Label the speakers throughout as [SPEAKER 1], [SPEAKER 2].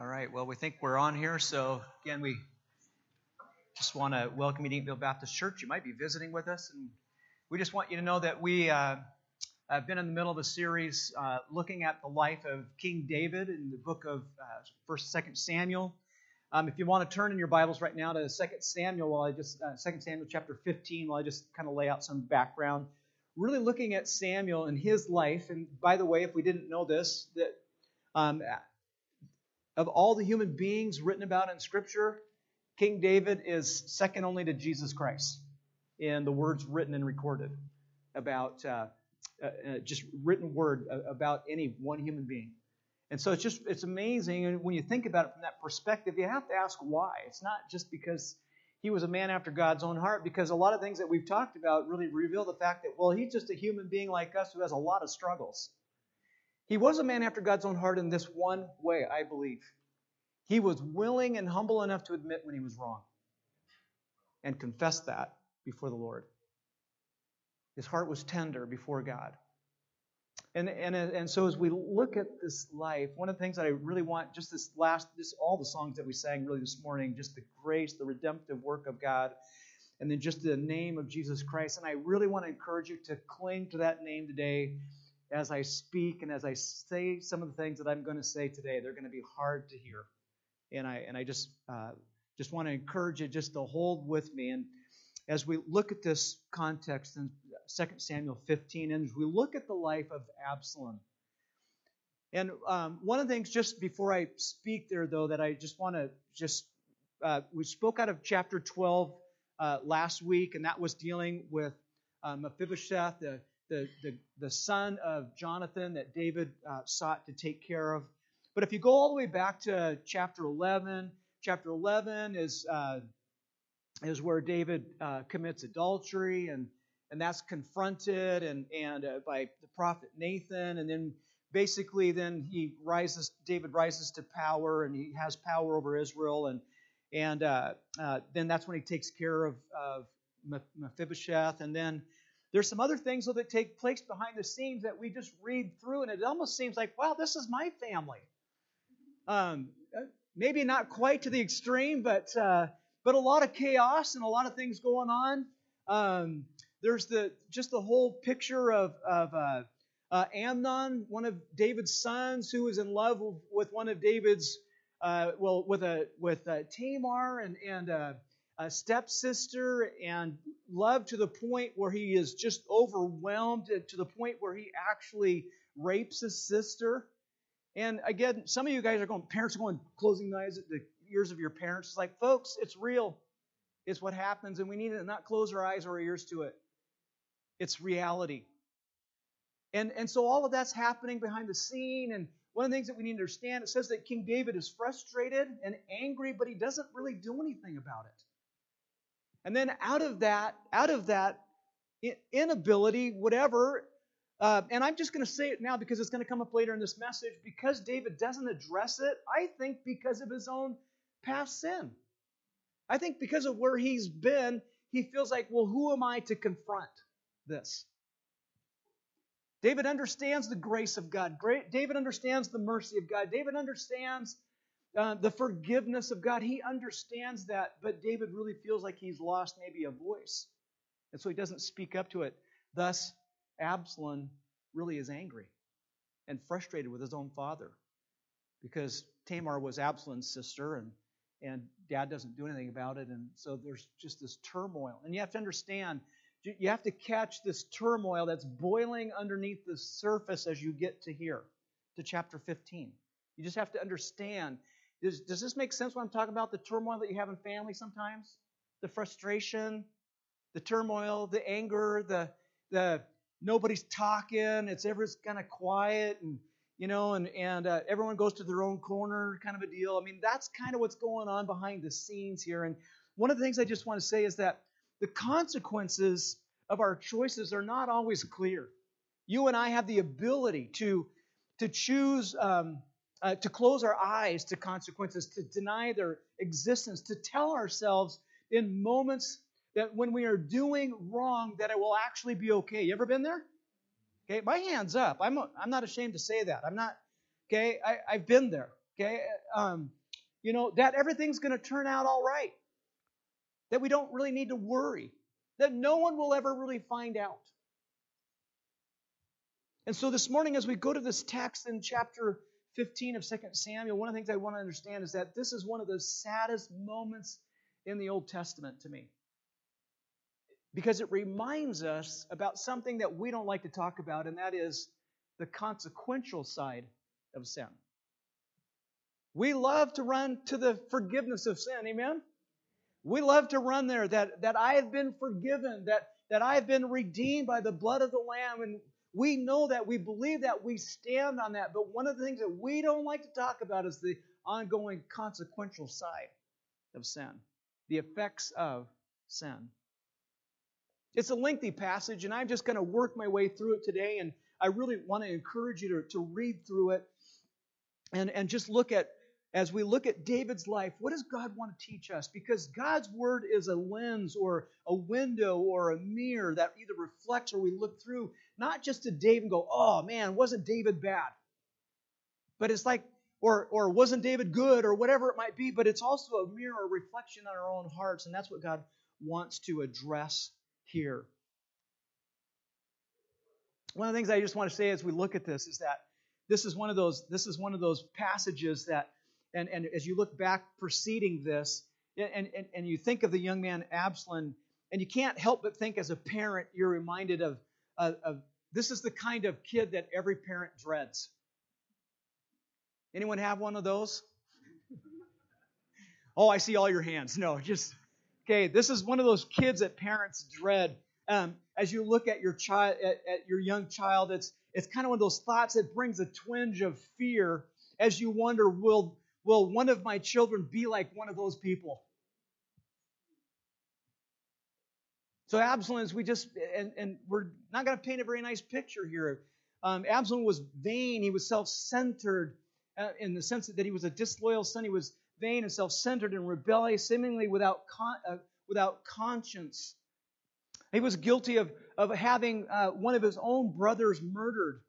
[SPEAKER 1] All right, well, we think we're on here, so again, we just want to welcome you to Eatonville Baptist Church. You might be visiting with us, and we just want you to know that we have been in the middle of a series looking at the life of King David in the book of 1st, 2nd Samuel. If you want to turn in your Bibles right now to 2nd Samuel, 2nd Samuel chapter 15, while I just kind of lay out some background, really looking at Samuel and his life. And by the way, if we didn't know this, that of all the human beings written about in Scripture, King David is second only to Jesus Christ in the words written and recorded about, just written word about any one human being. And so it's amazing, and when you think about it from that perspective, you have to ask why. It's not just because he was a man after God's own heart, because a lot of things that we've talked about really reveal the fact that, well, he's just a human being like us who has a lot of struggles. He was a man after God's own heart in this one way, I believe. He was willing and humble enough to admit when he was wrong and confess that before the Lord. His heart was tender before God. And so as we look at this life, one of the things that I really want, just all the songs that we sang really this morning, just the grace, the redemptive work of God, and then just the name of Jesus Christ. And I really want to encourage you to cling to that name today as I speak and as I say some of the things that I'm going to say today. They're going to be hard to hear. And I just want to encourage you just to hold with me. And as we look at this context in 2 Samuel 15, and as we look at the life of Absalom. And one of the things, just before I speak there, though, that I just want to we spoke out of chapter 12 last week, and that was dealing with Mephibosheth, the son of Jonathan that David sought to take care of. But if you go all the way back to chapter 11 is where David commits adultery, and that's confronted and by the prophet Nathan, and then basically then David rises to power, and he has power over Israel, and then that's when he takes care of Mephibosheth, and then there's some other things that take place behind the scenes that we just read through, and it almost seems like, wow, this is my family. Maybe not quite to the extreme, but a lot of chaos and a lot of things going on. There's the whole picture of Amnon, one of David's sons, who is in love with one of David's, with Tamar and a stepsister, and love to the point where he is just overwhelmed, to the point where he actually rapes his sister. And again, some of you guys parents are going, closing the eyes at the ears of your parents. It's like, folks, it's real. It's what happens, and we need to not close our eyes or our ears to it. It's reality. And so all of that's happening behind the scene, and one of the things that we need to understand, it says that King David is frustrated and angry, but he doesn't really do anything about it. And then out of that inability, whatever, and I'm just going to say it now because it's going to come up later in this message, because David doesn't address it, I think because of his own past sin. I think because of where he's been, he feels like, well, who am I to confront this? David understands the grace of God. David understands the mercy of God. David understands the forgiveness of God. He understands that, but David really feels like he's lost maybe a voice. And so he doesn't speak up to it. Thus, Absalom really is angry and frustrated with his own father, because Tamar was Absalom's sister, and dad doesn't do anything about it, and so there's just this turmoil. And you have to understand, you have to catch this turmoil that's boiling underneath the surface as you get to here, to chapter 15. You just have to understand. Does this make sense when I'm talking about the turmoil that you have in family sometimes? The frustration, the turmoil, the anger, the nobody's talking, everyone's kind of quiet, and everyone goes to their own corner kind of a deal. I mean, that's kind of what's going on behind the scenes here. And one of the things I just want to say is that the consequences of our choices are not always clear. You and I have the ability to choose to close our eyes to consequences, to deny their existence, to tell ourselves in moments that when we are doing wrong, that it will actually be okay. You ever been there? Okay, my hand's up. I'm not ashamed to say that. I'm not. Okay, I've been there. Okay? That everything's going to turn out all right. That we don't really need to worry. That no one will ever really find out. And so this morning, as we go to this text in chapter 15 of 2 Samuel, one of the things I want to understand is that this is one of the saddest moments in the Old Testament to me. Because it reminds us about something that we don't like to talk about, and that is the consequential side of sin. We love to run to the forgiveness of sin, amen? We love to run there, that I have been forgiven, that I have been redeemed by the blood of the Lamb, and we know that, we believe that, we stand on that. But one of the things that we don't like to talk about is the ongoing consequential side of sin, the effects of sin. It's a lengthy passage, and I'm just going to work my way through it today, and I really want to encourage you to read through it and just look at, as we look at David's life, what does God want to teach us? Because God's Word is a lens or a window or a mirror that either reflects or we look through, not just to David and go, oh man, wasn't David bad? But it's like, or wasn't David good, or whatever it might be, but it's also a mirror, a reflection on our own hearts, and that's what God wants to address here. One of the things I just want to say as we look at this is that this is one of those passages that, and as you look back preceding this, and you think of the young man Absalom, and you can't help but think as a parent, you're reminded of this is the kind of kid that every parent dreads. Anyone have one of those? Oh, I see all your hands. No, okay. This is one of those kids that parents dread. As you look at your child, at your young child, it's kind of one of those thoughts that brings a twinge of fear as you wonder, will one of my children be like one of those people? So Absalom, and we're not going to paint a very nice picture here. Absalom was vain. He was self-centered in the sense that he was a disloyal son. He was vain and self-centered and rebellious, seemingly without conscience. He was guilty of having one of his own brothers murdered.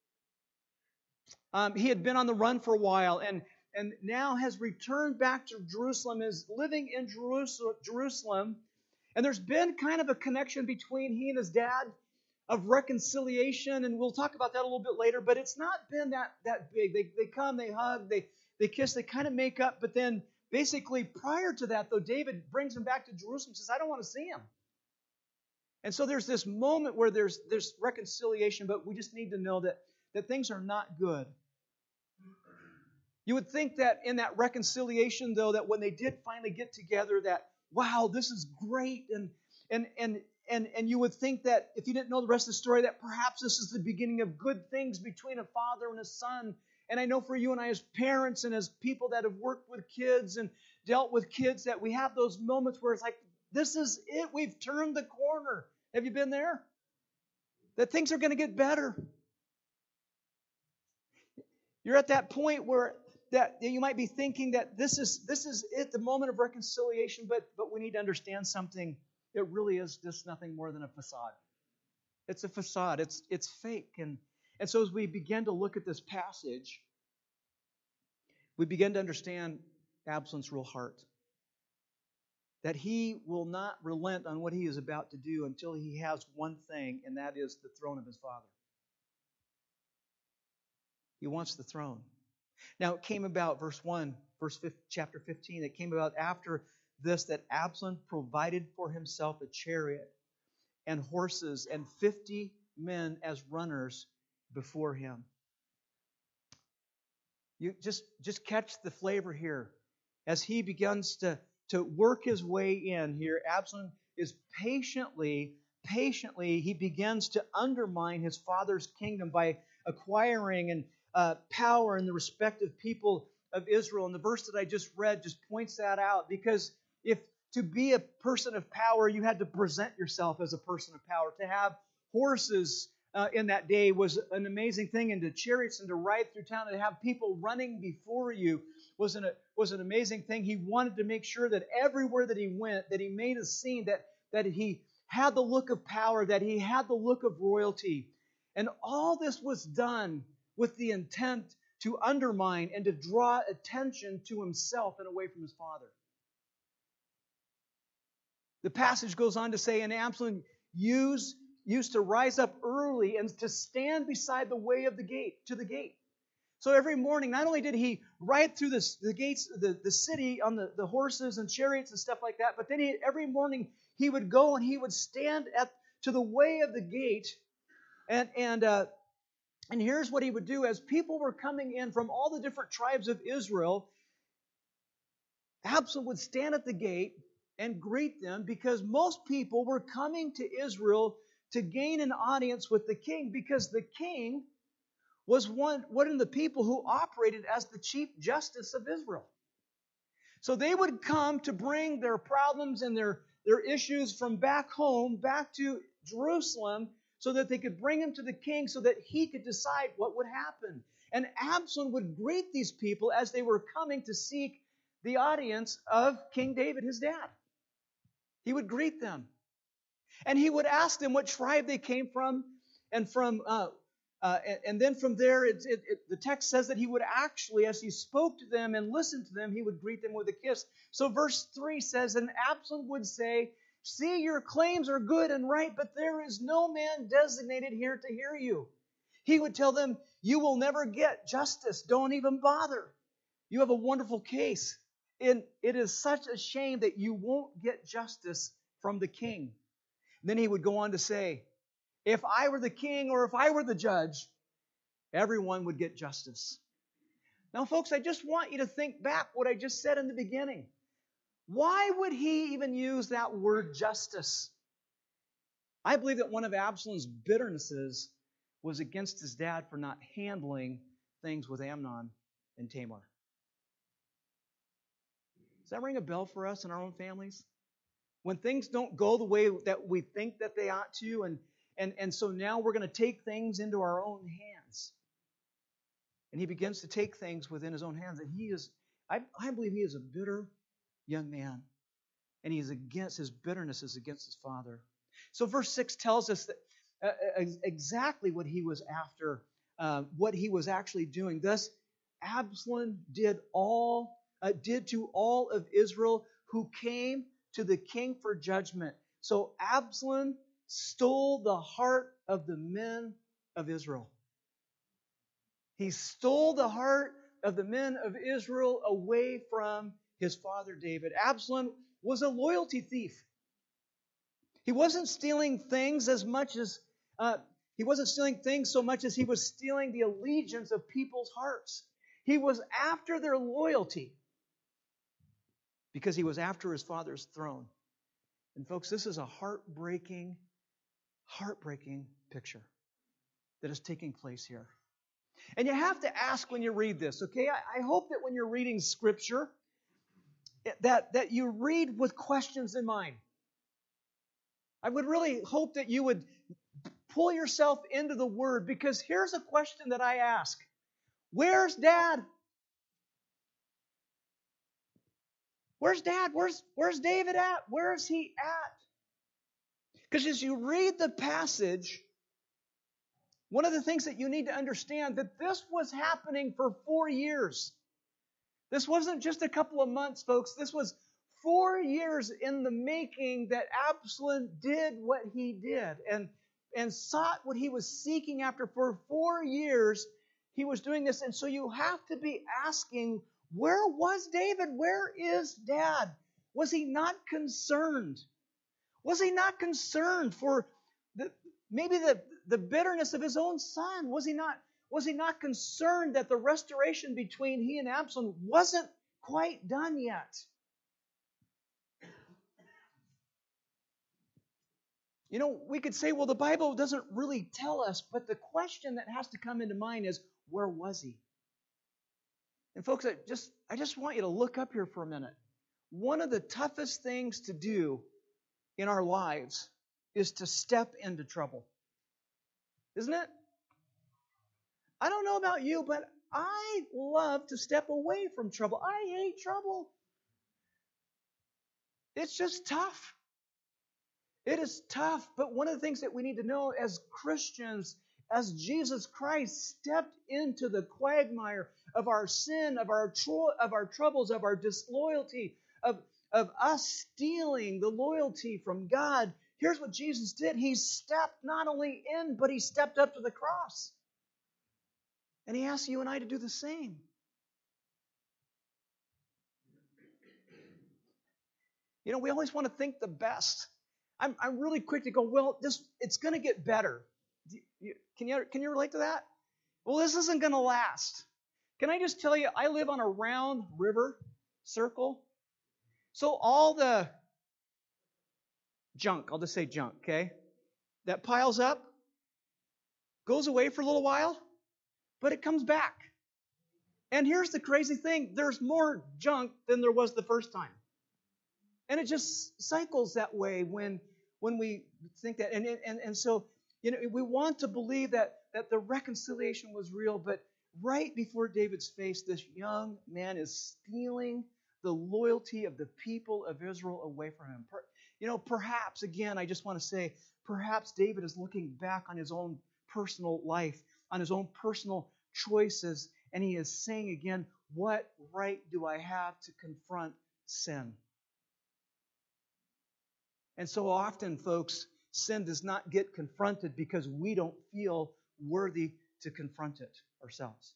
[SPEAKER 1] He had been on the run for a while and now has returned back to Jerusalem, is living in Jerusalem. And there's been kind of a connection between he and his dad of reconciliation, and we'll talk about that a little bit later, but it's not been that big. They come, they hug, they kiss, they kind of make up, but then basically prior to that, though, David brings him back to Jerusalem and says, I don't want to see him. And so there's this moment where there's reconciliation, but we just need to know that things are not good. You would think that in that reconciliation, though, that when they did finally get together, that, wow, this is great, and you would think that if you didn't know the rest of the story, that perhaps this is the beginning of good things between a father and a son. And I know for you and I as parents and as people that have worked with kids and dealt with kids, that we have those moments where it's like, this is it. We've turned the corner. Have you been there? That things are going to get better. You're at that point where that you might be thinking that this is it, the moment of reconciliation, but we need to understand something. It really is just nothing more than a facade. It's a facade. It's fake. And so as we begin to look at this passage, we begin to understand Absalom's real heart. That he will not relent on what he is about to do until he has one thing, and that is the throne of his father. He wants the throne. Now, it came about, chapter 15, it came about after this that Absalom provided for himself a chariot and horses and 50 men as runners before him. You just catch the flavor here. As he begins to work his way in here, Absalom is patiently, he begins to undermine his father's kingdom by acquiring and power in the respective people of Israel. And the verse that I just read just points that out, because if to be a person of power, you had to present yourself as a person of power. To have horses in that day was an amazing thing, and to chariots and to ride through town and to have people running before you was an amazing thing. He wanted to make sure that everywhere that he went, that he made a scene, that he had the look of power, that he had the look of royalty. And all this was done with the intent to undermine and to draw attention to himself and away from his father. The passage goes on to say, and Absalom used to rise up early and to stand beside the way of the gate, to the gate. So every morning, not only did he ride through the gates, the city on the horses and chariots and stuff like that, but then every morning he would go and he would stand to the way of the gate. And here's what he would do. As people were coming in from all the different tribes of Israel, Absalom would stand at the gate and greet them, because most people were coming to Israel to gain an audience with the king, because the king was one of the people who operated as the chief justice of Israel. So they would come to bring their problems and their issues from back home, back to Jerusalem, so that they could bring them to the king so that he could decide what would happen. And Absalom would greet these people as they were coming to seek the audience of King David, his dad. He would greet them. And he would ask them what tribe they came from, and then from there, the text says that he would actually, as he spoke to them and listened to them, he would greet them with a kiss. So verse 3 says, and Absalom would say, "See, your claims are good and right, but there is no man designated here to hear you." He would tell them, "You will never get justice. Don't even bother. You have a wonderful case. And it is such a shame that you won't get justice from the king." And then he would go on to say, "If I were the king or if I were the judge, everyone would get justice." Now, folks, I just want you to think back what I just said in the beginning. Why would he even use that word justice? I believe that one of Absalom's bitternesses was against his dad for not handling things with Amnon and Tamar. Does that ring a bell for us in our own families? When things don't go the way that we think that they ought to, and so now we're going to take things into our own hands. And he begins to take things within his own hands. And I believe he is a bitter young man. And his bitterness is against his father. So verse 6 tells us that exactly what he was after, what he was actually doing. Thus, Absalom did to all of Israel who came to the king for judgment. So Absalom stole the heart of the men of Israel. He stole the heart of the men of Israel away from his father David. Absalom was a loyalty thief. He wasn't stealing things so much as he was stealing the allegiance of people's hearts. He was after their loyalty because he was after his father's throne. And folks, this is a heartbreaking picture that is taking place here. And you have to ask when you read this, okay? I hope that when you're reading Scripture, that you read with questions in mind. I would really hope that you would pull yourself into the Word, because here's a question that I ask. Where's Dad? Where's Dad? Where's David at? Where is he at? Because as you read the passage, one of the things that you need to understand, that this was happening for 4 years. This wasn't just a couple of months, folks. This was 4 years in the making that Absalom did what he did and sought what he was seeking after. For 4 years, he was doing this. And so you have to be asking, where was David? Where is Dad? Was he not concerned? Was he not concerned for maybe the bitterness of his own son? Was he not concerned that the restoration between he and Absalom wasn't quite done yet? You know, we could say, well, the Bible doesn't really tell us, but the question that has to come into mind is, where was he? And folks, I just want you to look up here for a minute. One of the toughest things to do in our lives is to step into trouble. Isn't it? I don't know about you, but I love to step away from trouble. I hate trouble. It's just tough. It is tough, but one of the things that we need to know as Christians, as Jesus Christ stepped into the quagmire of our sin, of our troubles, of our disloyalty, of us stealing the loyalty from God. Here's what Jesus did. He stepped not only in, but he stepped up to the cross. And he asks you and I to do the same. You know, we always want to think the best. I'm really quick to go, well, it's going to get better. Can you relate to that? Well, this isn't going to last. Can I just tell you, I live on a round river circle. So all the junk, I'll just say junk, okay, that piles up, goes away for a little while, but it comes back. And here's the crazy thing. There's more junk than there was the first time. And it just cycles that way when we think that. And so, you know, we want to believe that the reconciliation was real, but right before David's face, this young man is stealing the loyalty of the people of Israel away from him. You know, perhaps, again, I just want to say, perhaps David is looking back on his own personal life, on his own personal choices, and he is saying again, what right do I have to confront sin? And so often, folks, sin does not get confronted because we don't feel worthy to confront it ourselves.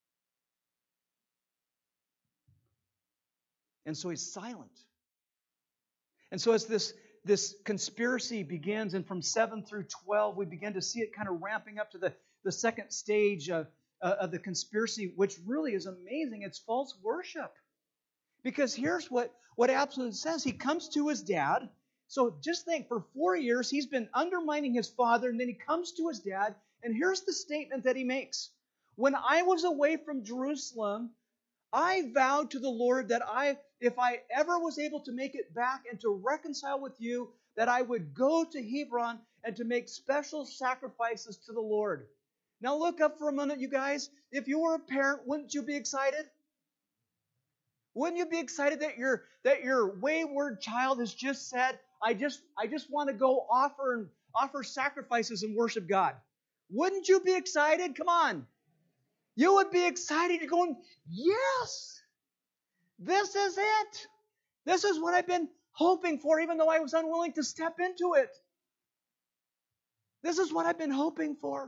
[SPEAKER 1] And so he's silent. And so as this conspiracy begins, and from 7 through 12, we begin to see it kind of ramping up to the second stage of the conspiracy, which really is amazing. It's false worship. Because here's what Absalom says. He comes to his dad. So just think, for 4 years, he's been undermining his father, and then he comes to his dad, and here's the statement that he makes. When I was away from Jerusalem, I vowed to the Lord that if I ever was able to make it back and to reconcile with you, that I would go to Hebron and to make special sacrifices to the Lord. Now look up for a minute, you guys. If you were a parent, wouldn't you be excited? Wouldn't you be excited that your wayward child has just said, I just want to go offer sacrifices and worship God? Wouldn't you be excited? Come on. You would be excited. You're going, yes, this is it. This is what I've been hoping for, even though I was unwilling to step into it. This is what I've been hoping for.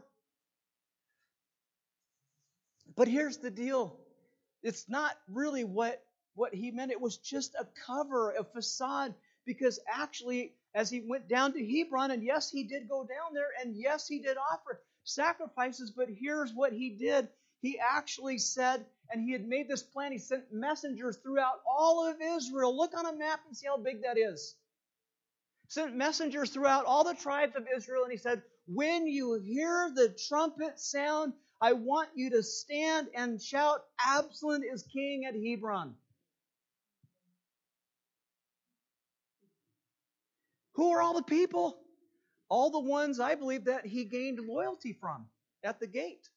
[SPEAKER 1] But here's the deal. It's not really what he meant. It was just a cover, a facade, because actually, as he went down to Hebron, and yes, he did go down there, and yes, he did offer sacrifices, but here's what he did. He actually said, and he had made this plan, he sent messengers throughout all of Israel. Look on a map and see how big that is. Sent messengers throughout all the tribes of Israel, and he said, when you hear the trumpet sound, I want you to stand and shout, Absalom is king at Hebron. Who are all the people? All the ones, I believe, that he gained loyalty from at the gate.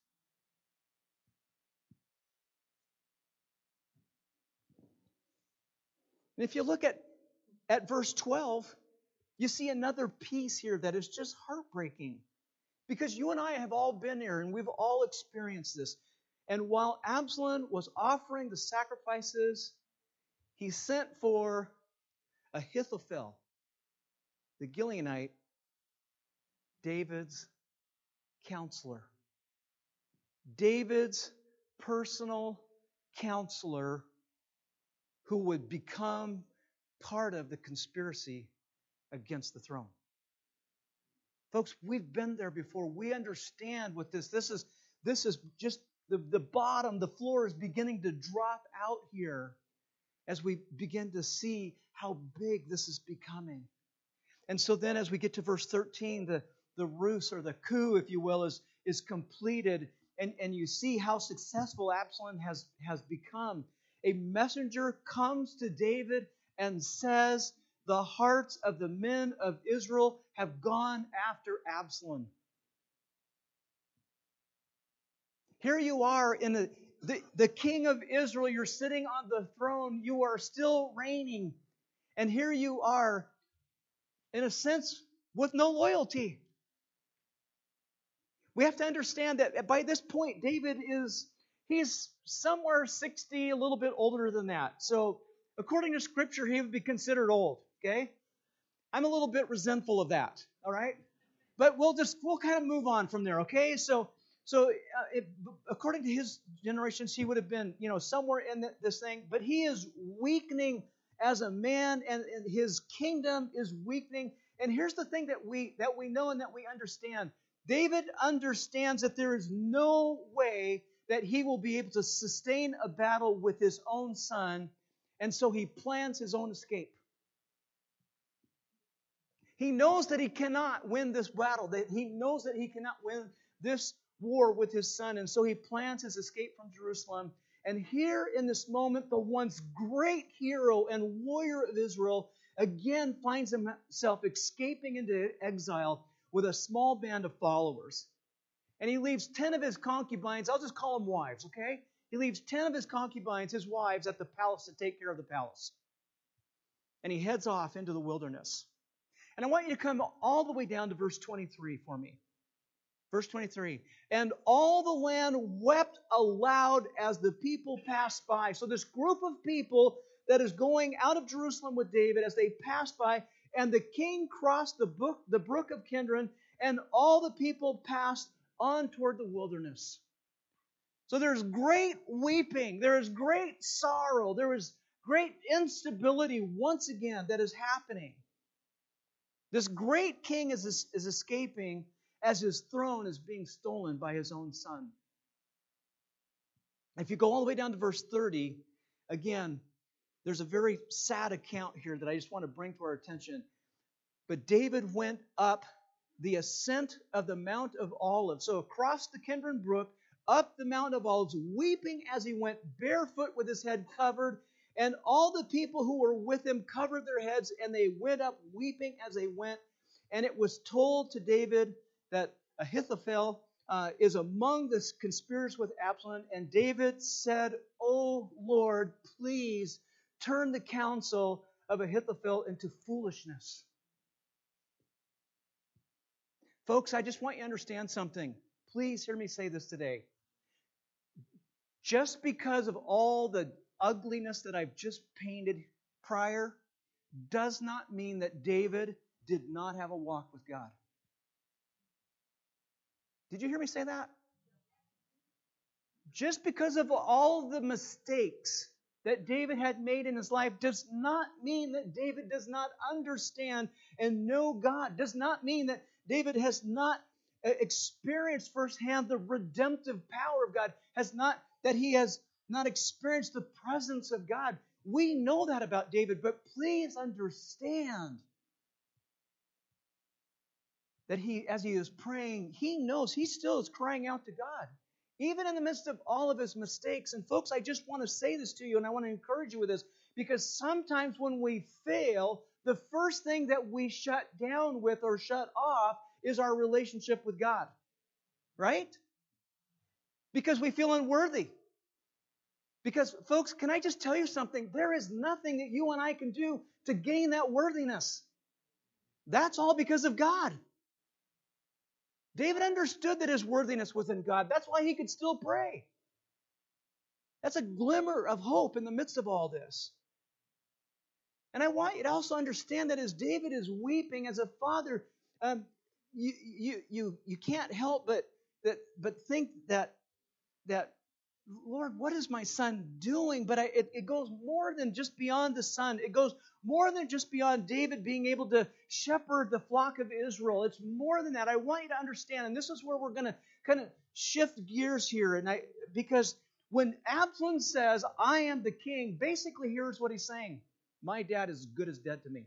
[SPEAKER 1] And if you look at verse 12, you see another piece here that is just heartbreaking. Because you and I have all been here, and we've all experienced this. And while Absalom was offering the sacrifices, he sent for Ahithophel, the Gileonite, David's counselor. David's personal counselor who would become part of the conspiracy against the throne. Folks, we've been there before. We understand what this is just the bottom, the floor is beginning to drop out here as we begin to see how big this is becoming. And so then as we get to verse 13, the ruse or the coup, if you will, is completed, and you see how successful Absalom has become. A messenger comes to David and says, the hearts of the men of Israel have gone after Absalom. Here you are in the king of Israel. You're sitting on the throne. You are still reigning. And here you are, in a sense, with no loyalty. We have to understand that by this point, he's somewhere 60, a little bit older than that. So according to Scripture, he would be considered old, okay? I'm a little bit resentful of that, all right? But we'll kind of move on from there, okay? According to his generations, he would have been, somewhere in this thing. But he is weakening as a man, and his kingdom is weakening. And here's the thing that we know and that we understand. David understands that there is no way that he will be able to sustain a battle with his own son, and so he plans his own escape. He knows that he cannot win this battle, that he knows that he cannot win this war with his son, and so he plans his escape from Jerusalem. And here in this moment, the once great hero and warrior of Israel again finds himself escaping into exile with a small band of followers. And he leaves 10 of his concubines, I'll just call them wives, okay? He leaves 10 of his concubines, his wives, at the palace to take care of the palace. And he heads off into the wilderness. And I want you to come all the way down to verse 23 for me. Verse 23. And all the land wept aloud as the people passed by. So this group of people that is going out of Jerusalem with David, as they pass by, and the king crossed the brook of Kidron, and all the people passed on toward the wilderness. So there's great weeping, there is great sorrow, there is great instability once again that is happening. This great king is escaping as his throne is being stolen by his own son. If you go all the way down to verse 30, again, there's a very sad account here that I just want to bring to our attention. But David went up the ascent of the Mount of Olives. So across the Kidron Brook, up the Mount of Olives, weeping as he went, barefoot with his head covered. And all the people who were with him covered their heads, and they went up weeping as they went. And it was told to David that Ahithophel is among the conspirators with Absalom. And David said, "O Lord, please turn the counsel of Ahithophel into foolishness." Folks, I just want you to understand something. Please hear me say this today. Just because of all the ugliness that I've just painted prior does not mean that David did not have a walk with God. Did you hear me say that? Just because of all the mistakes that David had made in his life does not mean that David does not understand and know God. Does not mean that David has not experienced firsthand the redemptive power of God, that he has not experienced the presence of God. We know that about David, but please understand that as he is praying, he knows he still is crying out to God, even in the midst of all of his mistakes. And folks, I just want to say this to you, and I want to encourage you with this, because sometimes when we fail, the first thing that we shut down with or shut off is our relationship with God, right? Because we feel unworthy. Because, folks, can I just tell you something? There is nothing that you and I can do to gain that worthiness. That's all because of God. David understood that his worthiness was in God. That's why he could still pray. That's a glimmer of hope in the midst of all this. And I want you to also understand that as David is weeping as a father, you can't help but think that Lord, what is my son doing? But it goes more than just beyond the son. It goes more than just beyond David being able to shepherd the flock of Israel. It's more than that. I want you to understand, and this is where we're going to kind of shift gears here. Because when Absalom says, "I am the king," basically here's what he's saying: my dad is as good as dead to me.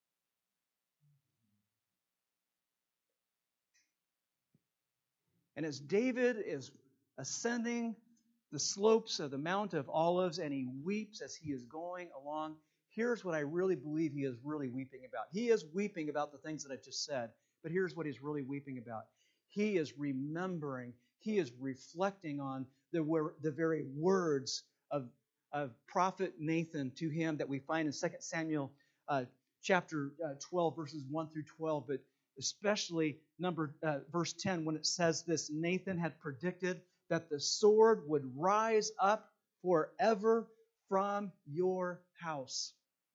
[SPEAKER 1] And as David is ascending the slopes of the Mount of Olives, and he weeps as he is going along, here's what I really believe he is really weeping about. He is weeping about the things that I've just said, but here's what he's really weeping about. He is remembering, he is reflecting on the very words of prophet Nathan to him that we find in 2 Samuel chapter 12, verses 1 through 12. But especially verse 10 when it says this, Nathan had predicted that the sword would rise up forever from your house.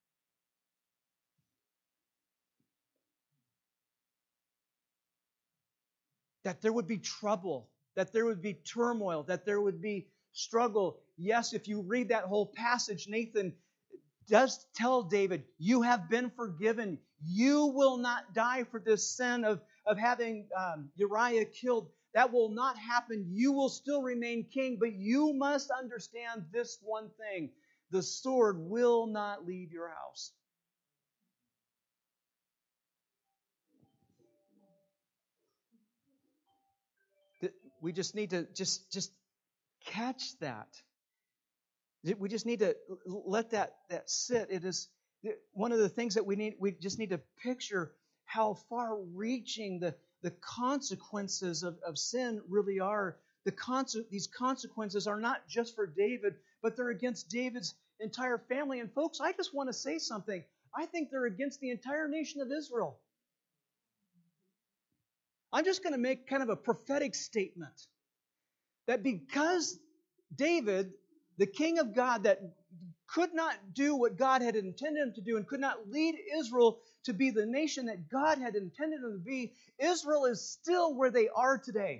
[SPEAKER 1] That there would be trouble, that there would be turmoil, that there would be struggle. Yes, if you read that whole passage, Nathan does tell David, you have been forgiven. You will not die for this sin of having Uriah killed. That will not happen. You will still remain king, but you must understand this one thing. The sword will not leave your house. We just need to just catch that. We just need to let that sit. It is one of the things that we just need to picture how far-reaching the consequences of sin really are. These consequences are not just for David, but they're against David's entire family. And folks, I just want to say something. I think they're against the entire nation of Israel. I'm just going to make kind of a prophetic statement that because David, the king of God, that could not do what God had intended him to do and could not lead Israel to be the nation that God had intended them to be, Israel is still where they are today.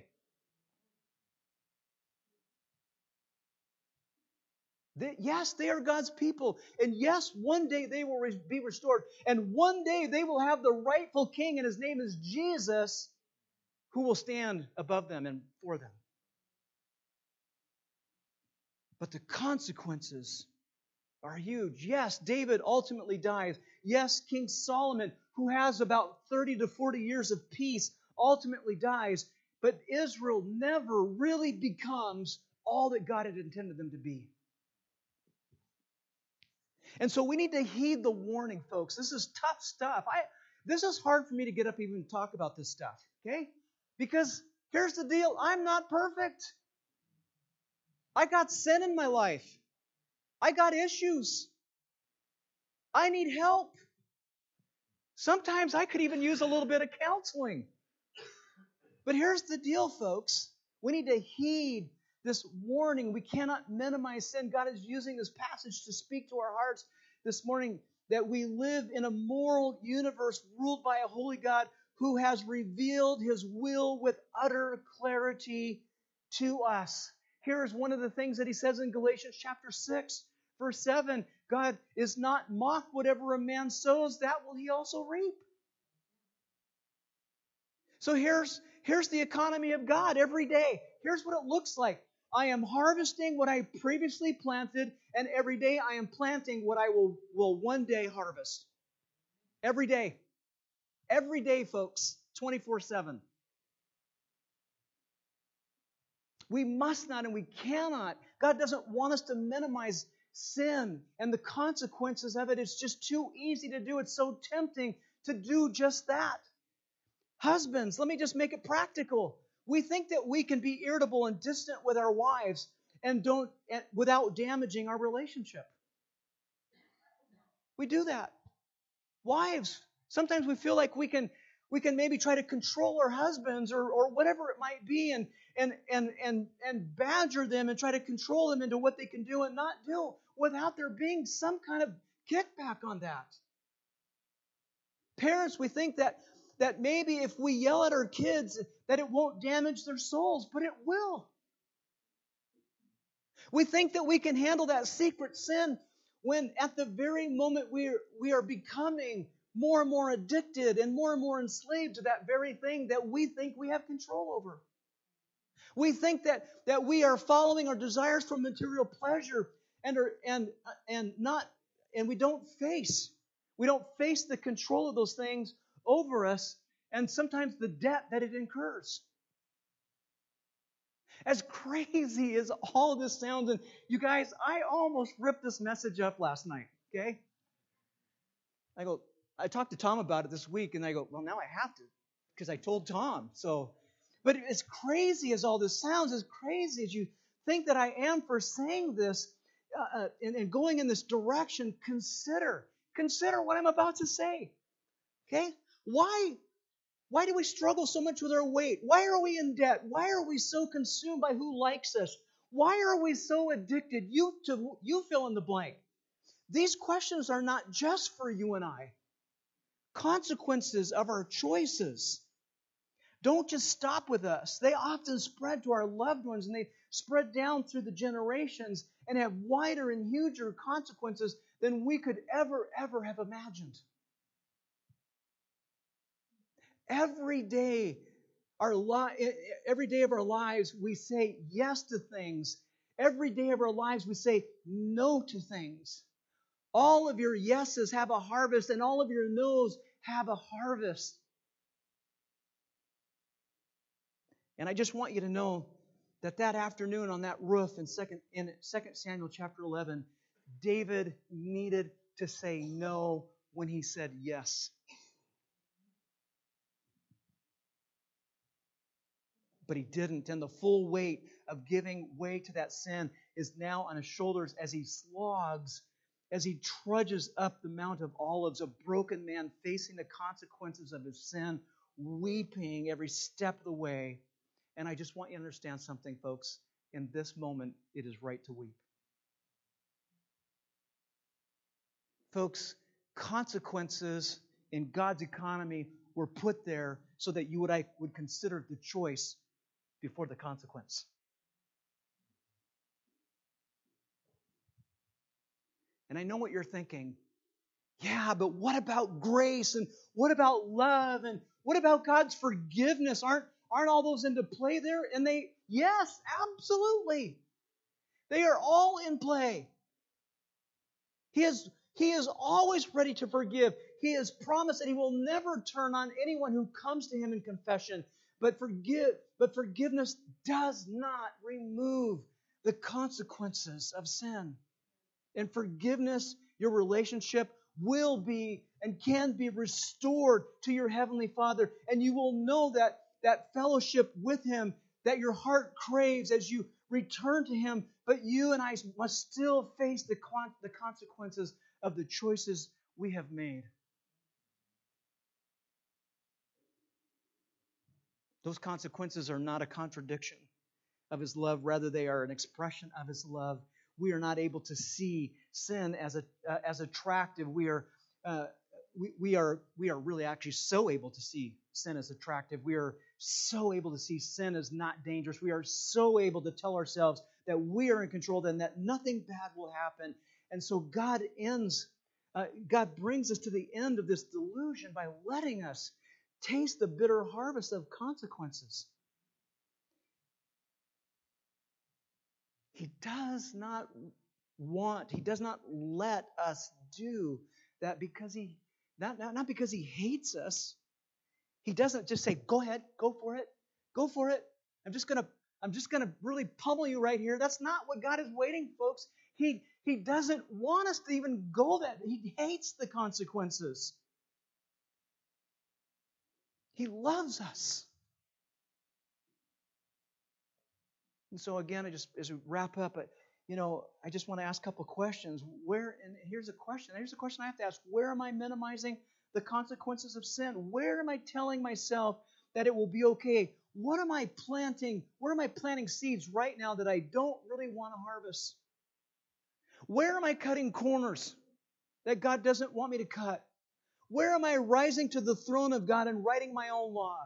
[SPEAKER 1] Yes, they are God's people. And yes, one day they will be restored. And one day they will have the rightful king, and his name is Jesus, who will stand above them and for them. But the consequences are huge. Yes, David ultimately dies. Yes, King Solomon, who has about 30 to 40 years of peace, ultimately dies. But Israel never really becomes all that God had intended them to be. And so we need to heed the warning, folks. This is tough stuff. This is hard for me to get up even and talk about this stuff, okay? Because here's the deal. I'm not perfect. I got sin in my life. I got issues. I need help. Sometimes I could even use a little bit of counseling. But here's the deal, folks. We need to heed this warning. We cannot minimize sin. God is using this passage to speak to our hearts this morning that we live in a moral universe ruled by a holy God who has revealed His will with utter clarity to us. Here is one of the things that He says in Galatians chapter 6, verse 7. God is not mocked. Whatever a man sows, that will he also reap. So here's the economy of God every day. Here's what it looks like. I am harvesting what I previously planted, and every day I am planting what I will one day harvest. Every day. Every day, folks. 24/7. We must not and we cannot. God doesn't want us to minimize sin and the consequences of it. It's just too easy to do. It's so tempting to do just that. Husbands, let me just make it practical. We think that we can be irritable and distant with our wives without damaging our relationship. We do that. Wives, sometimes we feel like we can maybe try to control our husbands or whatever it might be and badger them and try to control them into what they can do and not do without there being some kind of kickback on that. Parents, we think that maybe if we yell at our kids that it won't damage their souls, but it will. We think that we can handle that secret sin when at the very moment we are becoming more and more addicted and more enslaved to that very thing that we think we have control over. We think that we are following our desires for material pleasure and we don't face the control of those things over us and sometimes the debt that it incurs. As crazy as all of this sounds, and you guys, I almost ripped this message up last night, okay? I talked to Tom about it this week, and I go, well, now I have to, because I told Tom. But as crazy as all this sounds, as crazy as you think that I am for saying this and going in this direction, consider what I'm about to say, okay? Why Why do we struggle so much with our weight? Why are we in debt? Why are we so consumed by who likes us? Why are we so addicted? You fill in the blank. These questions are not just for you and I. Consequences of our choices don't just stop with us. They often spread to our loved ones, and they spread down through the generations and have wider and huger consequences than we could ever have imagined. Every day of our lives, we say yes to things. Every day of our lives, we say no to things. All of your yeses have a harvest, and all of your no's have a harvest. And I just want you to know that afternoon on that roof in 2 Samuel chapter 11, David needed to say no when he said yes. But he didn't, and the full weight of giving way to that sin is now on his shoulders as he slogs, as he trudges up the Mount of Olives, a broken man facing the consequences of his sin, weeping every step of the way. And I just want you to understand something, folks. In this moment, it is right to weep. Folks, consequences in God's economy were put there so that you and I would consider the choice before the consequence. And I know what you're thinking. Yeah, but what about grace? And what about love? And what about God's forgiveness? Aren't all those into play there? And yes, absolutely. They are all in play. He is always ready to forgive. He has promised that He will never turn on anyone who comes to Him in confession. But forgiveness does not remove the consequences of sin. In forgiveness, your relationship will be and can be restored to your Heavenly Father. And you will know that fellowship with Him that your heart craves as you return to Him. But you and I must still face the consequences of the choices we have made. Those consequences are not a contradiction of His love. Rather, they are an expression of His love. We are not able to see sin as attractive. We are really actually so able to see sin as attractive. We are so able to see sin as not dangerous. We are so able to tell ourselves that we are in control and that nothing bad will happen. And so God brings us to the end of this delusion by letting us taste the bitter harvest of consequences. He does not let us do that because not because He hates us. He doesn't just say, go ahead, go for it. I'm just gonna really pummel you right here. That's not what God is waiting, folks. He doesn't want us to even go that. He hates the consequences. He loves us. And so again, as we wrap up, I just want to ask a couple of questions. Here's a question I have to ask. Where am I minimizing the consequences of sin? Where am I telling myself that it will be okay? What am I planting? Where am I planting seeds right now that I don't really want to harvest? Where am I cutting corners that God doesn't want me to cut? Where am I rising to the throne of God and writing my own law?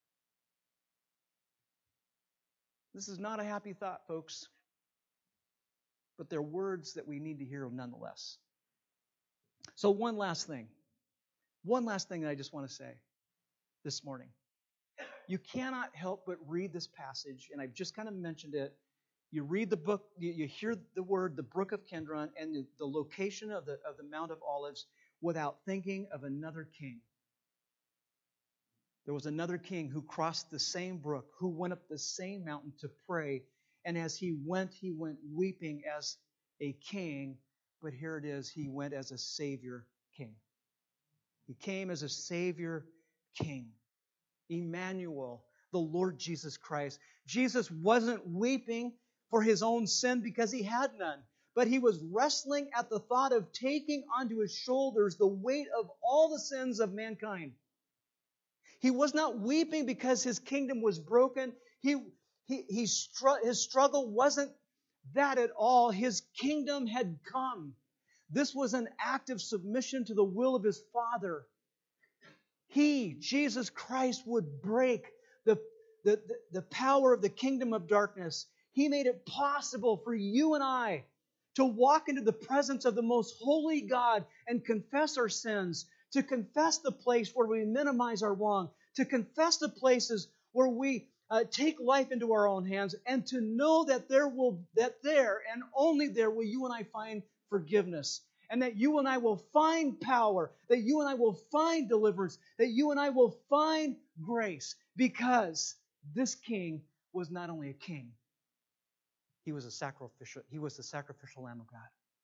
[SPEAKER 1] This is not a happy thought, folks. But they're words that we need to hear nonetheless. So one last thing that I just want to say this morning. You cannot help but read this passage, and I've just kind of mentioned it. You read the book, you hear the word, the brook of Kidron, and the location of the Mount of Olives without thinking of another king. There was another king who crossed the same brook, who went up the same mountain to pray. And as he went weeping as a king. But here it is, he went as a Savior king. He came as a Savior king. Emmanuel, the Lord Jesus Christ. Jesus wasn't weeping for His own sin because He had none. But He was wrestling at the thought of taking onto His shoulders the weight of all the sins of mankind. He was not weeping because his kingdom was broken. His struggle wasn't that at all. His kingdom had come. This was an act of submission to the will of his Father. He, Jesus Christ, would break the power of the kingdom of darkness. He made it possible for you and I to walk into the presence of the most holy God and confess our sins, to confess the place where we minimize our wrong, to confess the places where we take life into our own hands, and to know that there and only there will you and I find forgiveness, and that you and I will find power, that you and I will find deliverance, that you and I will find grace, because this king was not only a king, he was the sacrificial Lamb of God.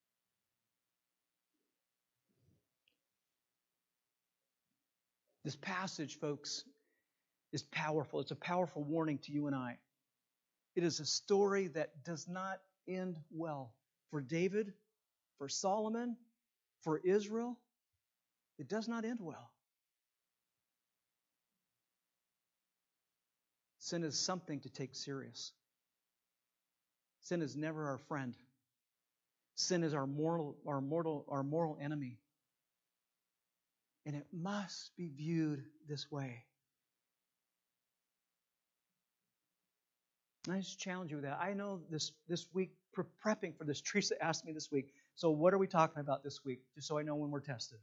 [SPEAKER 1] This passage, folks, is powerful. It's a powerful warning to you and I. It is a story that does not end well. For David, for Solomon, for Israel, it does not end well. Sin is something to take serious. Sin is never our friend. Sin is our moral enemy. And it must be viewed this way. And I just challenge you with that. I know this week, prepping for this, Teresa asked me this week, so what are we talking about this week? Just so I know when we're tested.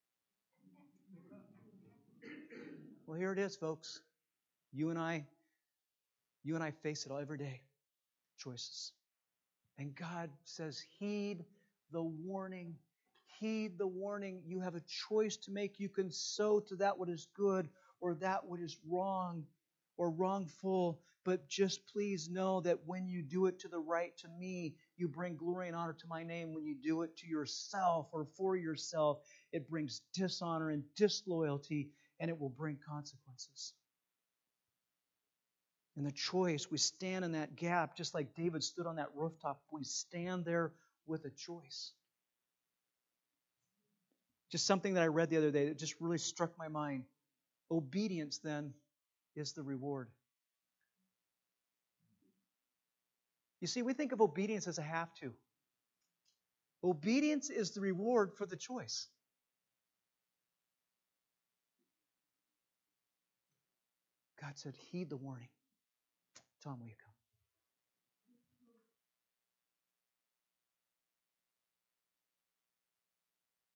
[SPEAKER 1] Well, here it is, folks. You and I face it all every day. Choices. And God says, heed the warning. Heed the warning. You have a choice to make. You can sow to that what is good or that what is wrong or wrongful. But just please know that when you do it to the right, to me, you bring glory and honor to my name. When you do it to yourself or for yourself, it brings dishonor and disloyalty, and it will bring consequences. And the choice, we stand in that gap, just like David stood on that rooftop. We stand there with a choice. Just something that I read the other day that just really struck my mind. Obedience, then, is the reward. You see, we think of obedience as a have to. Obedience is the reward for the choice. God said, heed the warning. Tom, will you come?